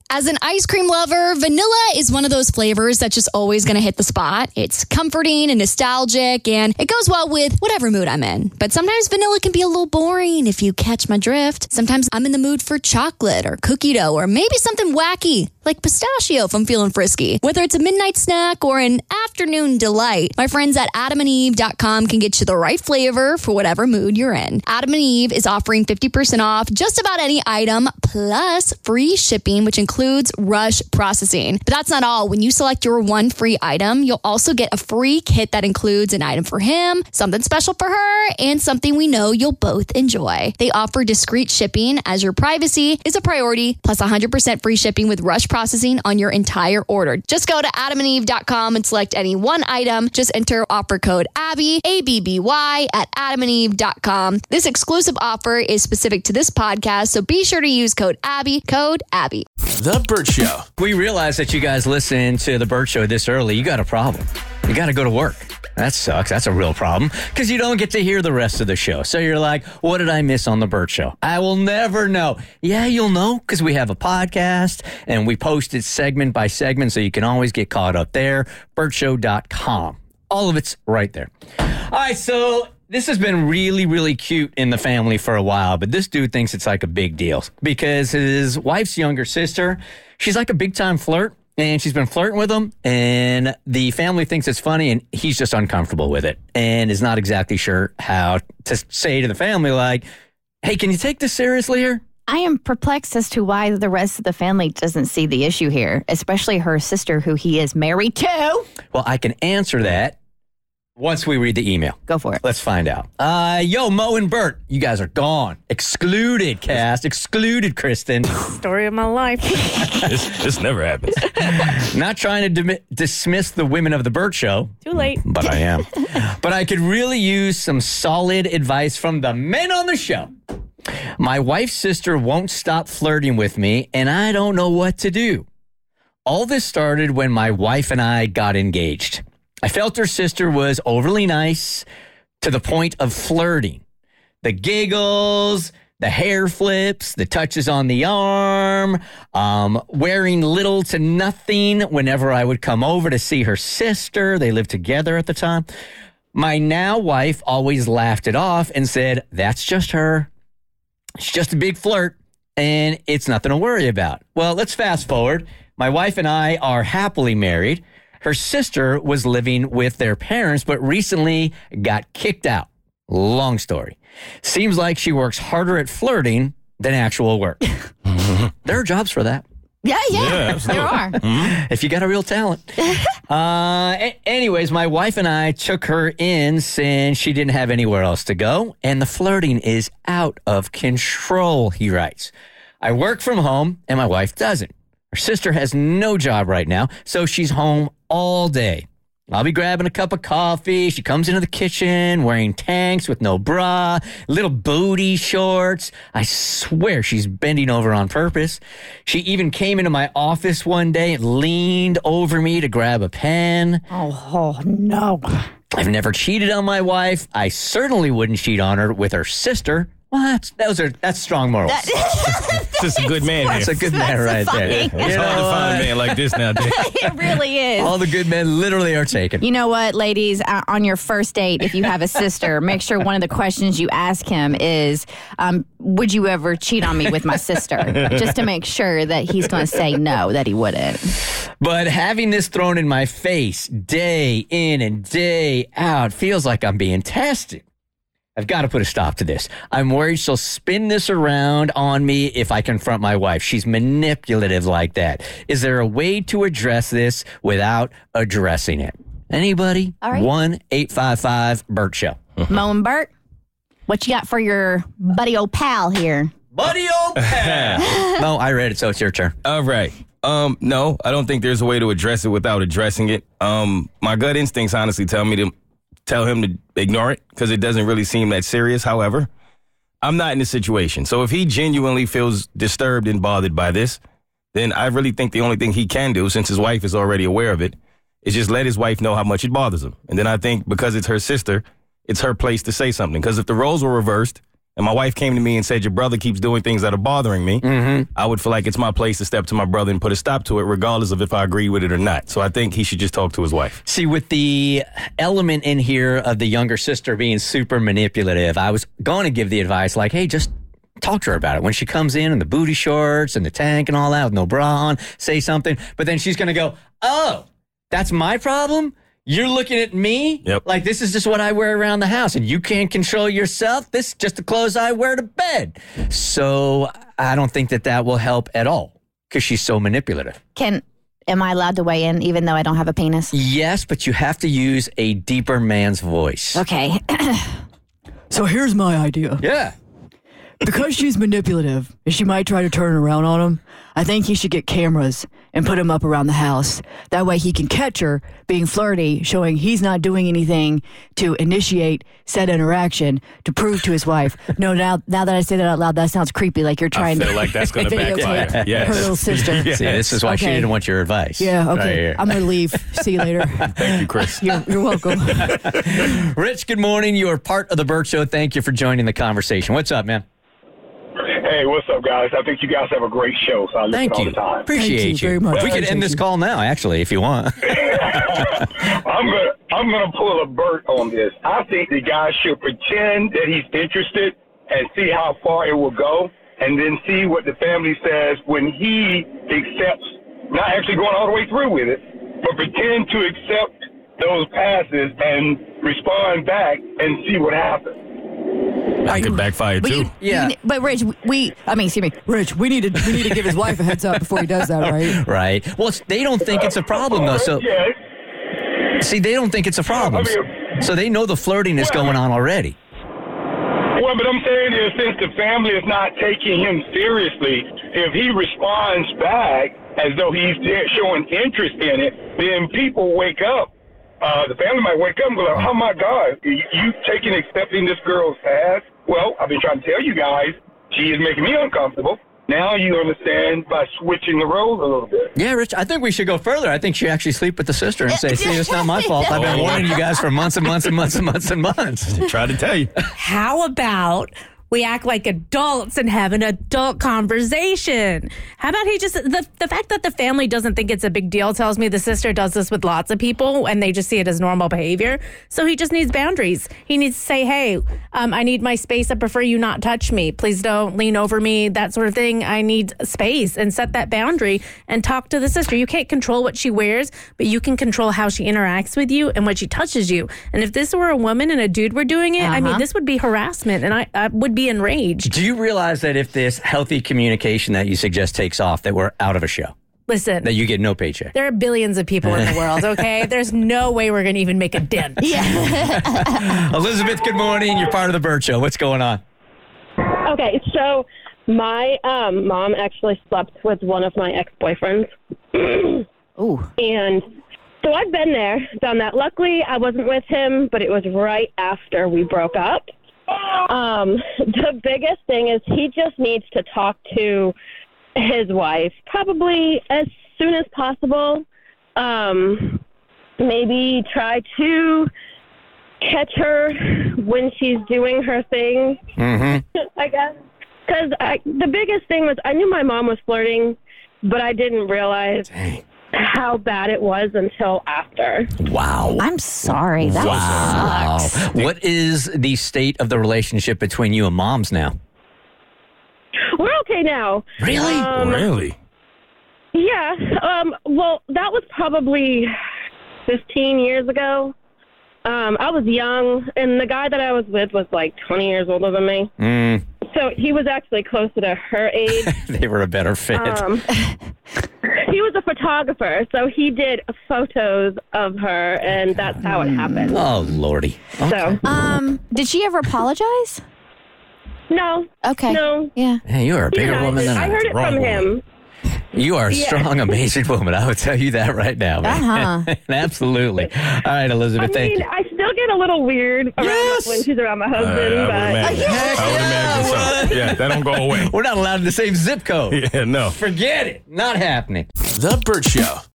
As an ice cream lover, vanilla is one of those flavors that's just always going to hit the spot. It's comforting and nostalgic, and it goes well with whatever mood I'm in. But sometimes vanilla can be a little boring if you catch my drift. Sometimes I'm in the mood for chocolate or cookie dough or maybe something wacky like pistachio if I'm feeling frisky. Whether it's a midnight snack or an afternoon delight, my friends at adamandeve.com can get you the right flavor for whatever mood you're in. Adam and Eve is offering 50% off just about any item plus free shipping, which includes rush processing. But that's not all. When you select your one free item, you'll also get a free kit that includes an item for him, something special for her, and something we know you'll both enjoy. They offer discreet shipping as your privacy is a priority, plus 100% free shipping with rush processing on your entire order. Just go to adamandeve.com and select any one item. Just enter offer code ABBY, ABBY, at adamandeve.com. This exclusive offer is specific to this podcast, so be sure to use code ABBY, code ABBY. The Burt Show. We realize that you guys listen to The Burt Show this early. You got a problem. You got to go to work. That sucks. That's a real problem because you don't get to hear the rest of the show. So you're like, what did I miss on The Burt Show? I will never know. Yeah, you'll know because we have a podcast and we post it segment by segment so you can always get caught up there. BurtShow.com. All of it's right there. All right, so this has been really, really cute in the family for a while, but this dude thinks it's like a big deal because his wife's younger sister, she's like a big-time flirt. And she's been flirting with him, and the family thinks it's funny, and he's just uncomfortable with it and is not exactly sure how to say to the family, like, hey, can you take this seriously here? I am perplexed as to why the rest of the family doesn't see the issue here, especially her sister, who he is married to. Well, I can answer that once we read the email. Go for it. Let's find out. Yo, Mo and Bert, you guys are gone. Excluded, cast. Excluded, Kristen. Story of my life. This never happens. Not trying to dismiss the women of the Burt Show. Too late. But I am. But I could really use some solid advice from the men on the show. My wife's sister won't stop flirting with me, and I don't know what to do. All this started when my wife and I got engaged. I felt her sister was overly nice to the point of flirting. The giggles, the hair flips, the touches on the arm, wearing little to nothing whenever I would come over to see her sister. They lived together at the time. My now wife always laughed it off and said, that's just her. She's just a big flirt, and it's nothing to worry about. Well, let's fast forward. My wife and I are happily married. Her sister was living with their parents, but recently got kicked out. Long story. Seems like she works harder at flirting than actual work. There are jobs for that. Yeah, there are. If you got a real talent. Anyways, my wife and I took her in since she didn't have anywhere else to go, and the flirting is out of control, he writes. I work from home, and my wife doesn't. Her sister has no job right now, so she's home all day. I'll be grabbing a cup of coffee. She comes into the kitchen wearing tanks with no bra, little booty shorts. I swear she's bending over on purpose. She even came into my office one day and leaned over me to grab a pen. Oh, no. I've never cheated on my wife. I certainly wouldn't cheat on her with her sister. Well, that's strong morals. This is a good man here. That's a good man right there. It's hard to find a man like this nowadays. It really is. All the good men literally are taken. You know what, ladies? On your first date, if you have a sister, make sure one of the questions you ask him is, would you ever cheat on me with my sister? Just to make sure that he's going to say no, that he wouldn't. But having this thrown in my face day in and day out feels like I'm being tested. I've got to put a stop to this. I'm worried she'll spin this around on me if I confront my wife. She's manipulative like that. Is there a way to address this without addressing it? Anybody? All right. 1-855-BURT Show. Mo and Bert, what you got for your buddy old pal here? Buddy old pal. No, I read it, so it's your turn. All right. No, I don't think there's a way to address it without addressing it. My gut instincts honestly tell me to tell him to ignore it because it doesn't really seem that serious. However, I'm not in the situation. So if he genuinely feels disturbed and bothered by this, then I really think the only thing he can do, since his wife is already aware of it, is just let his wife know how much it bothers him. And then I think because it's her sister, it's her place to say something. Because if the roles were reversed and my wife came to me and said, your brother keeps doing things that are bothering me, I would feel like it's my place to step to my brother and put a stop to it, regardless of if I agree with it or not. So I think he should just talk to his wife. See, with the element in here of the younger sister being super manipulative, I was going to give the advice like, hey, just talk to her about it. When she comes in the booty shorts and the tank and all that with no bra on, say something. But then she's going to go, oh, that's my problem? You're looking at me like this is just what I wear around the house and you can't control yourself. This is just the clothes I wear to bed. So I don't think that will help at all because she's so manipulative. Am I allowed to weigh in even though I don't have a penis? Yes, but you have to use a deeper man's voice. Okay. So here's my idea. Yeah. Because she's manipulative and she might try to turn around on him, I think he should get cameras and put them up around the house. That way he can catch her being flirty, showing he's not doing anything to initiate said interaction to prove to his wife. No, now that I say that out loud, that sounds creepy, like you're trying I feel like that's going to backfire. Yes. her little sister. Yes. See, this is why she Okay. didn't want your advice. Yeah, okay. Right here. I'm going to leave. See you later. Thank you, Chris. You're welcome. Rich, good morning. You are part of the Burt Show. Thank you for joining the conversation. What's up, man? Hey, what's up, guys? I think you guys have a great show, so I listen Thank all you. the time. Appreciate Thank you very much. We could end this call now, actually, if you want. I'm gonna pull a Burt on this. I think the guy should pretend that he's interested and see how far it will go, and then see what the family says when he accepts, not actually going all the way through with it, but pretend to accept those passes and respond back and see what happens. That could backfire, too. But Rich, Rich, we need to give his wife a heads up before he does that, right? Right. Well, they don't think it's a problem, though. So, Yes. see, they don't think it's a problem. So they know the flirting is going on already. Well, but I'm saying is since the family is not taking him seriously, if he responds back as though he's showing interest in it, then people wake up. The family might wake up and go like, oh, my God, you accepting this girl's pass? Well, I've been trying to tell you guys, she is making me uncomfortable. Now you understand by switching the roles a little bit. Yeah, Rich, I think we should go further. I think she actually sleep with the sister and say, see, it's not my fault. I've been warning you guys for months and months and months and months and months. Try to tell you. How about we act like adults and have an adult conversation? How about he just, the fact that the family doesn't think it's a big deal tells me the sister does this with lots of people and they just see it as normal behavior. So he just needs boundaries. He needs to say, hey, I need my space. I prefer you not touch me. Please don't lean over me, that sort of thing. I need space, and set that boundary and talk to the sister. You can't control what she wears, but you can control how she interacts with you and when she touches you. And if this were a woman and a dude were doing it, I mean, this would be harassment, and I would be enraged. Do you realize that if this healthy communication that you suggest takes off, that we're out of a show? Listen, That you get no paycheck? there are billions of people in the world, okay? There's no way we're going to even make a dent. Elizabeth, good morning. You're part of the Burt Show. What's going on? Okay, so my mom actually slept with one of my ex-boyfriends. Ooh. And so I've been there, done that. Luckily, I wasn't with him, but it was right after we broke up. The biggest thing is he just needs to talk to his wife probably as soon as possible. Maybe try to catch her when she's doing her thing, I guess. Because the biggest thing was I knew my mom was flirting, but I didn't realize how bad it was until after. Wow. I'm sorry. That sucks. What is the state of the relationship between you and moms now? We're okay now. Really? Really? Yeah. Well, that was probably 15 years ago. I was young, and the guy that I was with was like 20 years older than me. So he was actually closer to her age. They were a better fit. He was a photographer, so he did photos of her, and that's how it happened. Oh, Lordy. So, Did she ever apologize? no. Okay. No. Yeah. Hey, you are a bigger woman than I heard it wrong from woman. him. You are a strong, amazing woman. I would tell you that right now, man. Absolutely. All right, Elizabeth, I thank mean, you. I still get a little weird around when she's around my husband, I would but imagine. I would imagine so. Yeah, that don't go away. We're not allowed in the same zip code. Yeah, no. Forget it. Not happening. The Burt Show.